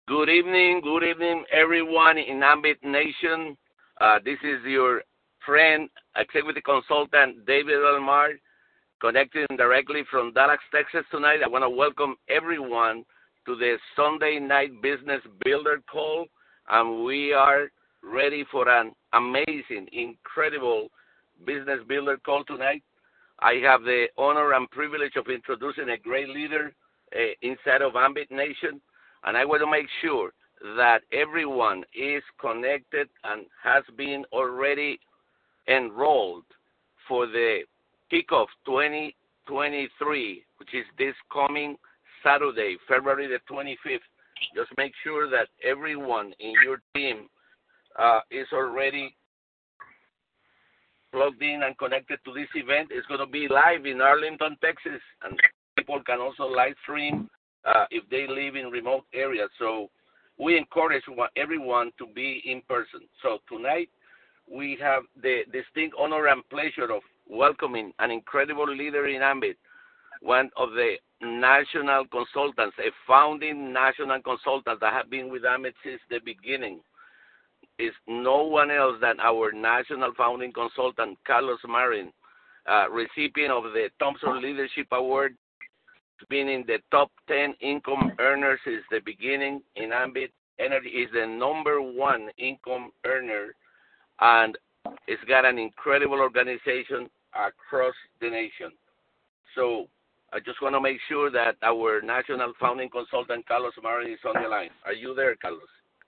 Good evening, everyone in Ambit Nation. This is your friend, executive consultant David Elmar, connecting directly from Dallas, Texas tonight. I want to welcome everyone to the Sunday Night Business Builder Call, and we are ready for an amazing, incredible business builder call tonight. I have the honor and privilege of introducing a great leader inside of Ambit Nation, and I want to make sure that everyone is connected and has been already enrolled for the kickoff 2023, which is this coming Saturday, February the 25th. Just make sure that everyone in your team is already plugged in and connected to this event. It's going to be live in Arlington, Texas, and people can also live stream if they live in remote areas. So we encourage everyone to be in person. So tonight we have the distinct honor and pleasure of welcoming an incredible leader in Ambit, one of the national consultants, a founding national consultant that have been with Ambit since the beginning. Is no one else than our national founding consultant, Carlos Marin, recipient of the Thompson Leadership Award, been in the top 10 income earners since the beginning in Ambit. Energy is the number one income earner, and it's got an incredible organization across the nation. So I just want to make sure that our national founding consultant, Carlos Marin, is on the line. Are you there, Carlos?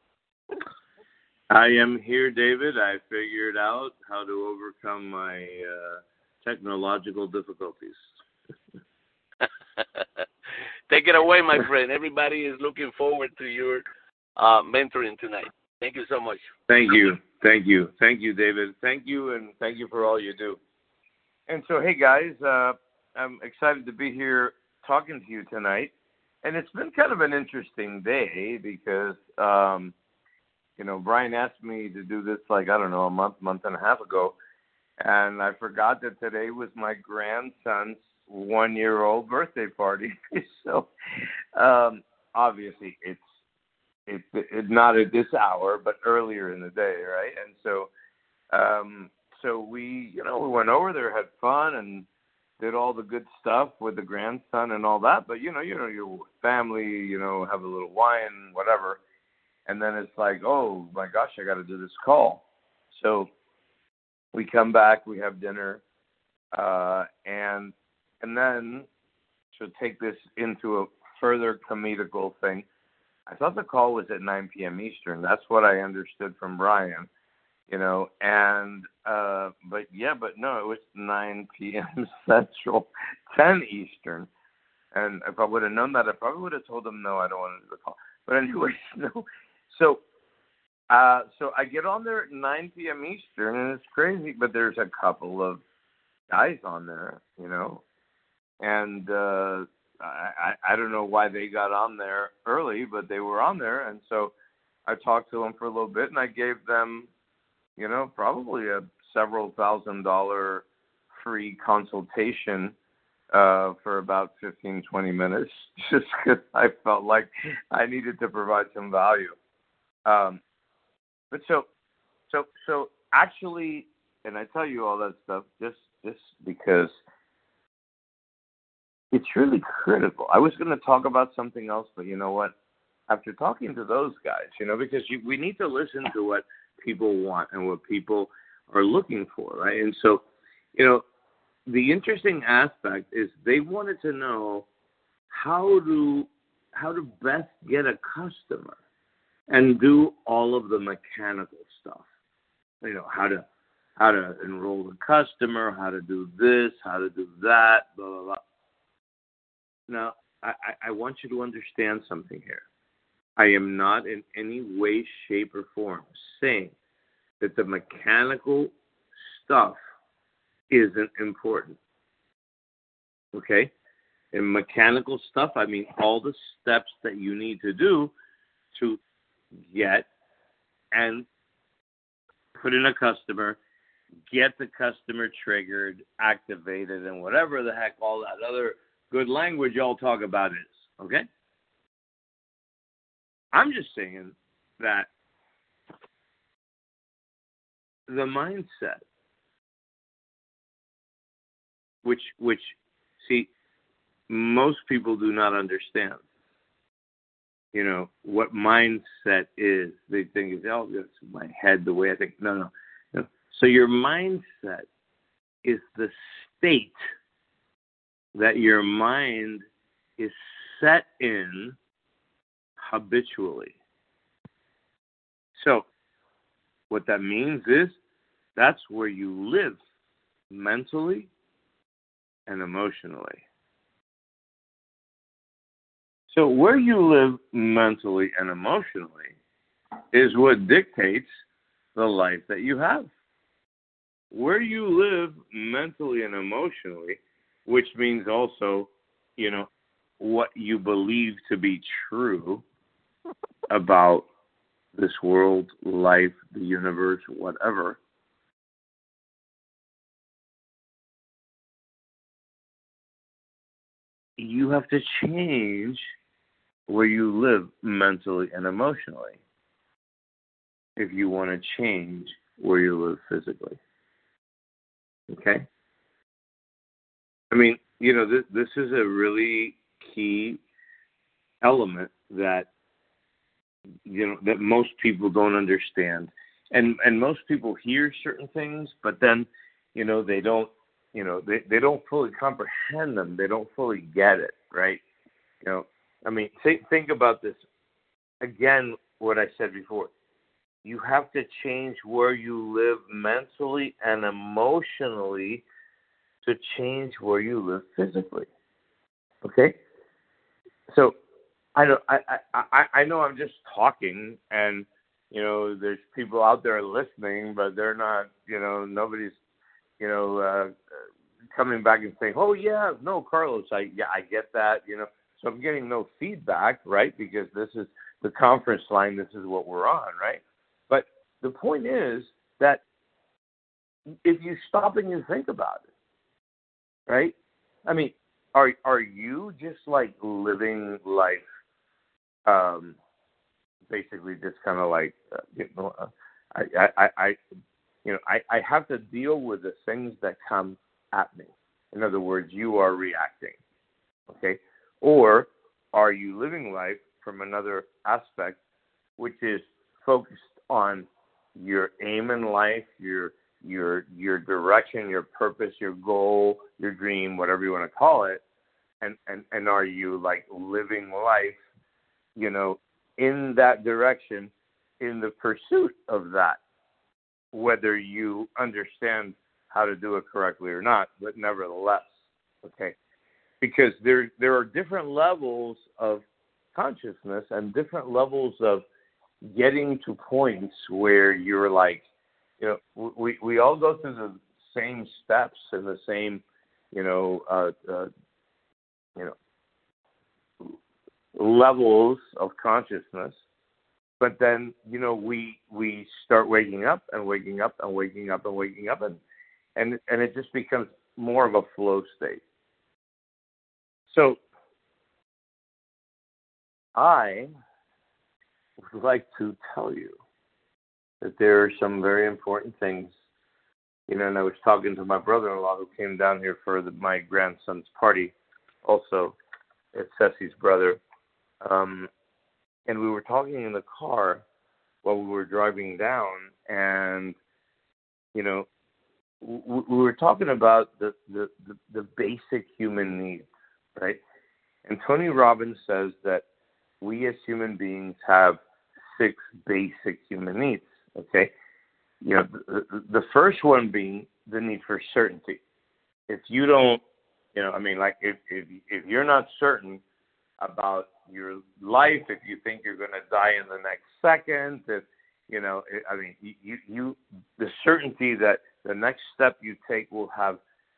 I am here, David. I figured out how to overcome my technological difficulties. Take it away, my friend. Everybody is looking forward to your mentoring tonight. Thank you so much. Thank you, David. Thank you, and thank you for all you do. And so, hey, guys, I'm excited to be here talking to you tonight. And it's been kind of an interesting day because, Brian asked me to do this, a month and a half ago. And I forgot that today was my grandson's 1-year-old birthday party. So, obviously, it's not at this hour, but earlier in the day, right? And so we went over there, had fun, and did all the good stuff with the grandson and all that. But your family, have a little wine, whatever, and then it's like, oh my gosh, I got to do this call. So we come back, we have dinner, and then to take this into a further comedical thing, I thought the call was at 9 p.m. Eastern. That's what I understood from Brian, but no, it was 9 p.m. Central, 10 Eastern. And if I would have known that, I probably would have told him, no, I don't want to do the call. But anyway, no. So I get on there at 9 p.m. Eastern, and it's crazy, but there's a couple of guys on there, and I don't know why they got on there early, but they were on there, and so I talked to them for a little bit, and I gave them, probably a several $1,000 free consultation for about 15, 20 minutes, just because I felt like I needed to provide some value. But so actually, and I tell you all that stuff just because it's really critical. I was going to talk about something else, but you know what? After talking to those guys, because we need to listen to what people want and what people are looking for, right? And so, the interesting aspect is they wanted to know how to best get a customer and do all of the mechanical stuff. How to enroll the customer, how to do this, how to do that, blah, blah, blah. Now, I want you to understand something here. I am not in any way, shape, or form saying that the mechanical stuff isn't important. Okay? In mechanical stuff, I mean all the steps that you need to do to get and put in a customer, get the customer triggered, activated, and whatever the heck all that other good language y'all talk about is. Okay? I'm just saying that the mindset, which see, most people do not understand. What mindset is. They think it's, oh, that's my head, the way I think. No. So your mindset is the state that your mind is set in habitually. So what that means is that's where you live mentally and emotionally. So where you live mentally and emotionally is what dictates the life that you have. Where you live mentally and emotionally, which means also, what you believe to be true about this world, life, the universe, whatever. You have to change where you live mentally and emotionally if you want to change where you live physically. Okay? I mean, this is a really key element that that most people don't understand, and most people hear certain things, but then they don't they don't fully comprehend them. They don't fully get it, right? I mean, think about this again. What I said before, you have to change where you live mentally and emotionally to change where you live physically. Okay, so I know I'm just talking, and there's people out there listening, but they're not. Nobody's coming back and saying, "Oh yeah, no, Carlos, I get that." So I'm getting no feedback, right? Because this is the conference line. This is what we're on, right? But the point is that if you stop and you think about it, right? I mean, are you just like living life, basically just kind of like, I have to deal with the things that come at me. In other words, you are reacting, okay? Or are you living life from another aspect, which is focused on your aim in life, your direction, your purpose, your goal, your dream, whatever you want to call it, and are you like living life, in that direction, in the pursuit of that, whether you understand how to do it correctly or not, but nevertheless, okay? Because there are different levels of consciousness and different levels of getting to points where you're like, we all go through the same steps and the same, levels of consciousness, but then we start waking up and waking up and waking up and waking up, and it just becomes more of a flow state. So I would like to tell you that there are some very important things, and I was talking to my brother-in-law who came down here for my grandson's party, also it's Ceci's brother, and we were talking in the car while we were driving down, and we were talking about the basic human needs, right? And Tony Robbins says that we as human beings have 6 basic human needs, okay? The first one being the need for certainty. If you don't, if you're not certain about your life, if you think you're going to die in the next second, if you the certainty that the next step you take will have,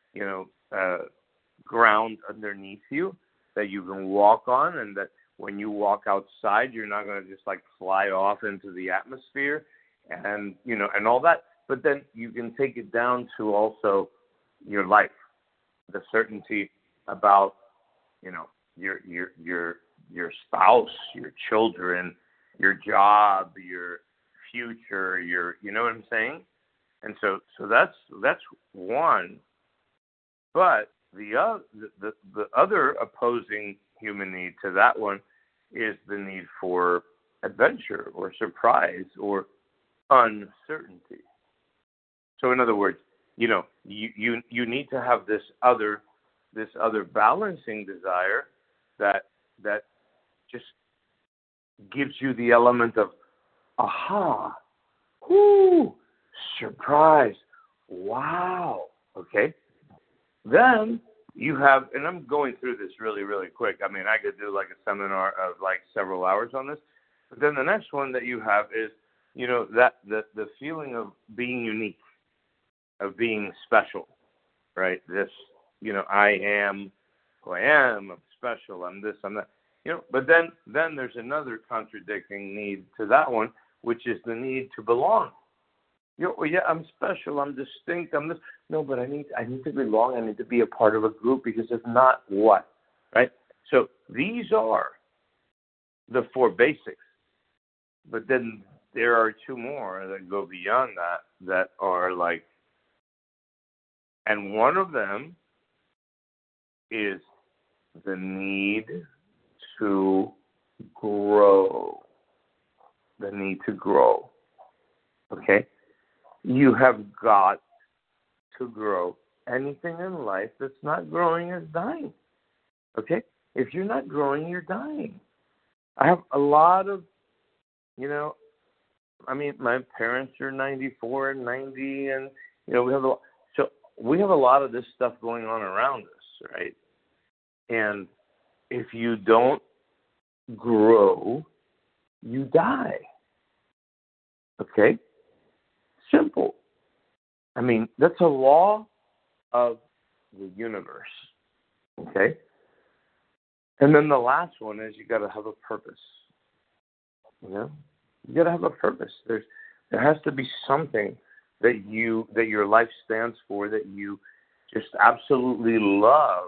ground underneath you that you can walk on, and that when you walk outside, you're not going to just like fly off into the atmosphere, and and all that. But then you can take it down to also your life, the certainty about your spouse, your children, your job, your future, you know what I'm saying? And so that's one. But the other opposing human need to that one is the need for adventure or surprise or uncertainty. So in other words, you need to have this other balancing desire that just gives you the element of aha, whoo, surprise, wow. Okay? Then you have, and I'm going through this really, really quick. I mean, I could do like a seminar of like several hours on this. But then the next one that you have is, that the feeling of being unique, of being special, right? This, I am who I am. I'm special. I'm this. I'm that. But then there's another contradicting need to that one, which is the need to belong. Well, yeah, I'm special. I'm distinct. I'm this. No, but I need to belong. I need to be a part of a group, because if not, what? Right? So these are the four basics. But then there are two more that go beyond that are like, and one of them is the need to grow. The need to grow. Okay? You have got to grow. Anything in life that's not growing is dying. Okay? If you're not growing, you're dying. I have a lot of, my parents are 94 and 90, and, we have a lot of this stuff going on around us, right? And if you don't grow, you die. Okay? Simple. I mean, that's a law of the universe. Okay? And then the last one is you got to have a purpose. You got to have a purpose. There has to be something that your life stands for, that you just absolutely love,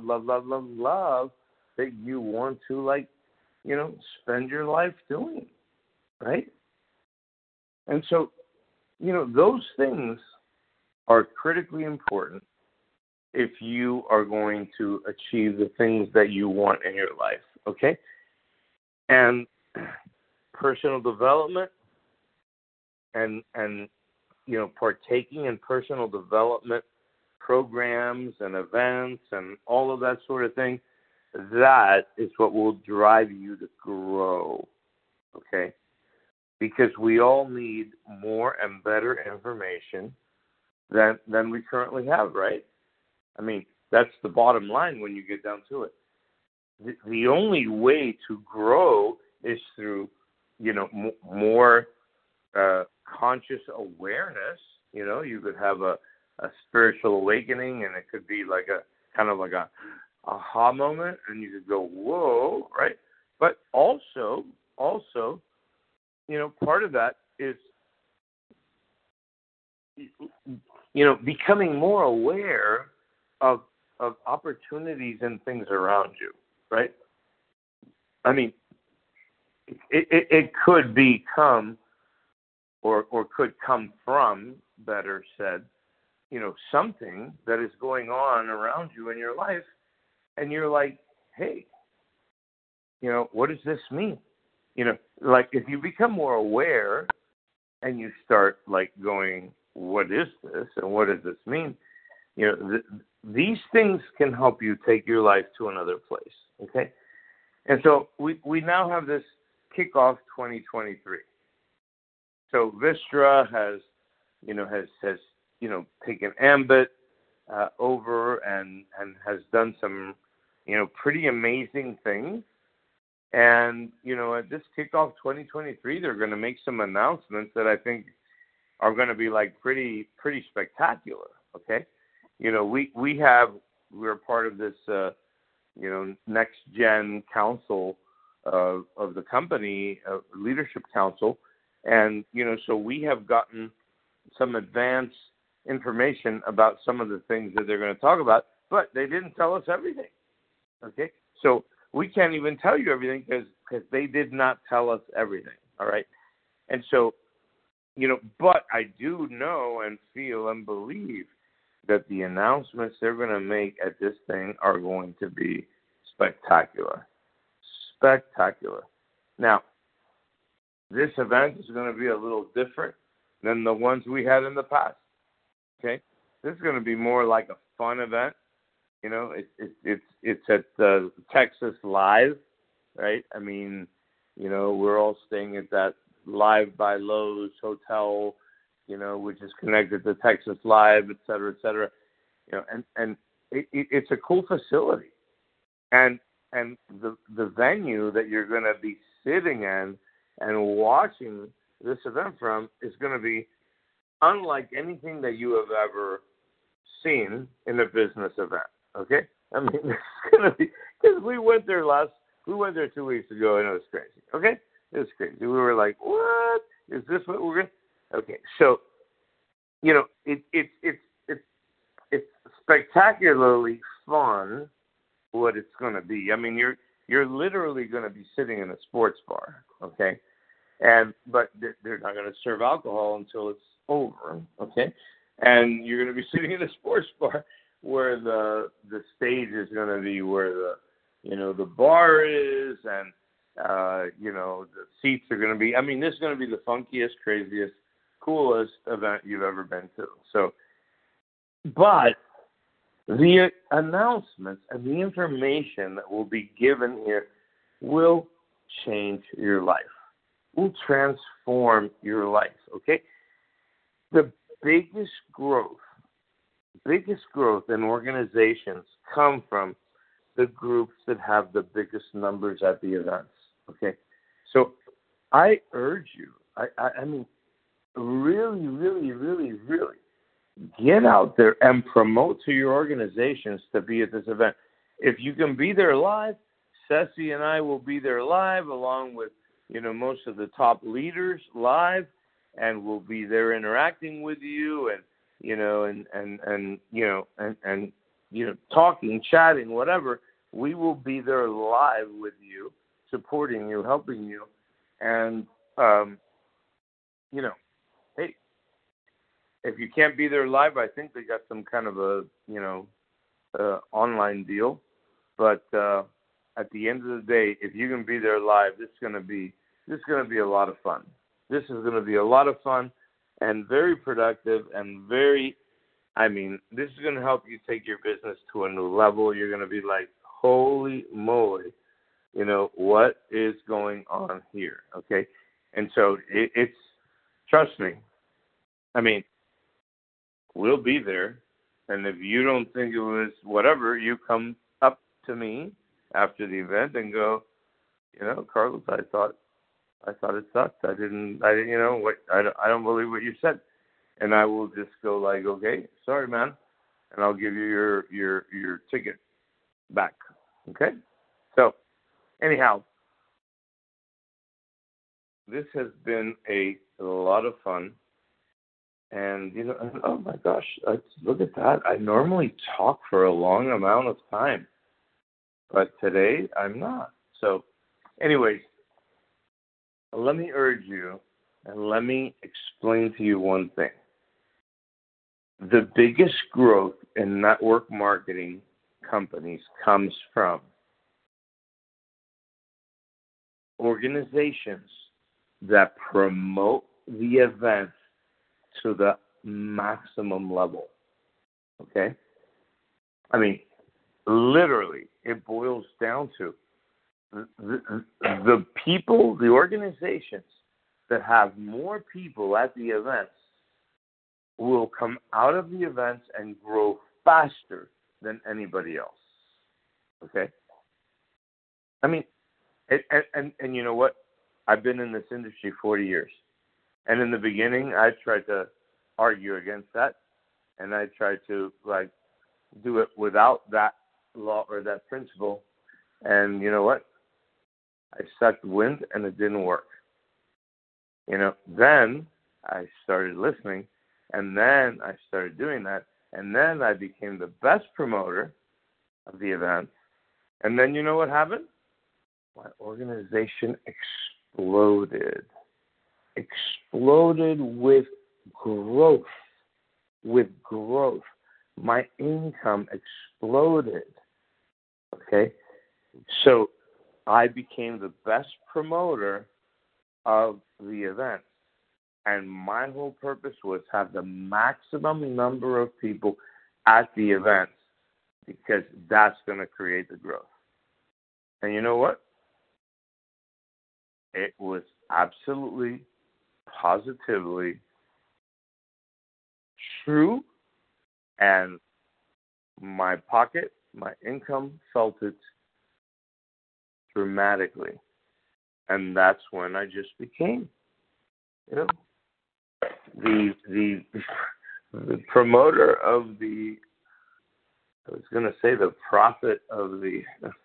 that you want to spend your life doing, right? And so, those things are critically important if you are going to achieve the things that you want in your life, okay? And personal development and partaking in personal development programs and events and all of that sort of thing, that is what will drive you to grow, okay? Because we all need more and better information than we currently have, right? I mean, that's the bottom line when you get down to it. The only way to grow is through, more conscious awareness. You could have a spiritual awakening, and it could be like a kind of like a aha moment, and you could go, whoa, right? But also, part of that is, becoming more aware of opportunities and things around you, right? I mean, it could become, or could come from, better said, something that is going on around you in your life, and you're like, hey, what does this mean? Like if you become more aware and you start like going, what is this and what does this mean? These things can help you take your life to another place, okay? And so we now have this kickoff 2023. So Vistra has taken Ambit over and has done some, pretty amazing things. And, at this kickoff 2023, they're going to make some announcements that I think are going to be like pretty spectacular. Okay. We're part of this, next gen council of the company, leadership council. And, so we have gotten some advanced information about some of the things that they're going to talk about, but they didn't tell us everything. Okay. So we can't even tell you everything because they did not tell us everything. All right. And so, but I do know and feel and believe that the announcements they're going to make at this thing are going to be spectacular. Spectacular. Now, this event is going to be a little different than the ones we had in the past. Okay? This is going to be more like a fun event. It's at Texas Live, right? I mean, we're all staying at that Live by Lowe's hotel, which is connected to Texas Live, et cetera, et cetera. And it's a cool facility. And the venue that you're going to be sitting in and watching this event from is going to be unlike anything that you have ever seen in a business event. Okay? I mean, it's going to be, because we went there 2 weeks ago, and it was crazy. Okay? It was crazy. We were like, what? Is this what we're going to? Okay. So, it's spectacularly fun what it's going to be. I mean, you're literally going to be sitting in a sports bar, okay? But they're not going to serve alcohol until it's over, okay? And you're going to be sitting in a sports bar where the stage is going to be where the bar is, and the seats are going to be. I mean, this is going to be the funkiest, craziest, coolest event you've ever been to. So, but the announcements and the information that will be given here will change your life, will transform your life, okay? The biggest growth in organizations come from the groups that have the biggest numbers at the events, okay? So I urge you, I mean, really, really, really, really get out there and promote to your organizations to be at this event. If you can be there live, Ceci and I will be there live along with, most of the top leaders live, and we'll be there interacting with you and, talking, chatting, whatever. We will be there live with you, supporting you, helping you. And, hey, if you can't be there live, I think they got some kind of a, online deal. But at the end of the day, if you can be there live, this is going to be a lot of fun. This is going to be a lot of fun and very productive and this is going to help you take your business to a new level. You're going to be like, holy moly, what is going on here? Okay. And so it's, trust me, I mean, we'll be there. And if you don't think it was whatever, you come up to me after the event and go, Carlos, I thought it sucked. I didn't, I don't believe what you said. And I will just go like, okay, sorry, man. And I'll give you your ticket back. Okay? So, anyhow, this has been a lot of fun. And, oh my gosh, look at that. I normally talk for a long amount of time. But today, I'm not. So, anyways, let me urge you and let me explain to you one thing. The biggest growth in network marketing companies comes from organizations that promote the event to the maximum level. Okay? I mean, literally, it boils down to the people, the organizations that have more people at the events will come out of the events and grow faster than anybody else. Okay? I mean, and you know what? I've been in this industry 40 years. And in the beginning, I tried to argue against that. And I tried to, do it without that law or that principle. And you know what? I sucked wind and it didn't work. Then I started listening. And then I started doing that. And then I became the best promoter of the event. And then you know what happened? my organization exploded. Exploded with growth. With growth. My income exploded. Okay? So I became the best promoter of the event. And my whole purpose was have the maximum number of people at the events, because that's going to create the growth. And you know what? It was absolutely, positively true, and my pocket, my income felt it dramatically. And that's when I just became, the promoter of the, I was going to say the prophet of the,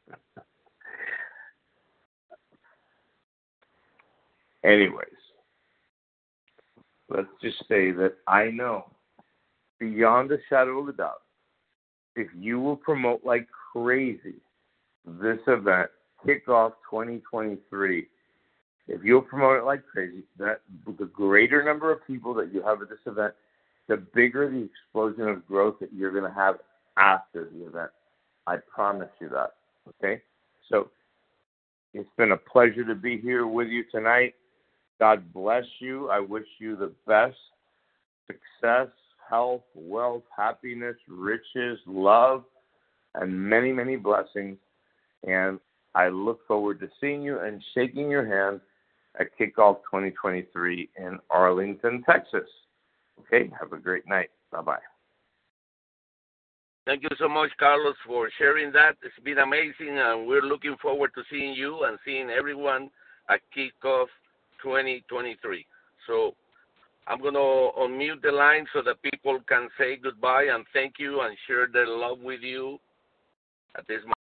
anyways, let's just say that I know beyond a shadow of a doubt, if you will promote like crazy this event, Kickoff 2023, if you'll promote it like crazy, that the greater number of people that you have at this event, the bigger the explosion of growth that you're going to have after the event. I promise you that. Okay? So it's been a pleasure to be here with you tonight. God bless you. I wish you the best success, health, wealth, happiness, riches, love, and many, many blessings. And I look forward to seeing you and shaking your hand at Kickoff 2023 in Arlington, Texas. Okay, have a great night. Bye-bye. Thank you so much, Carlos, for sharing that. It's been amazing, and we're looking forward to seeing you and seeing everyone at Kickoff 2023. So I'm going to unmute the line so that people can say goodbye and thank you and share their love with you at this moment.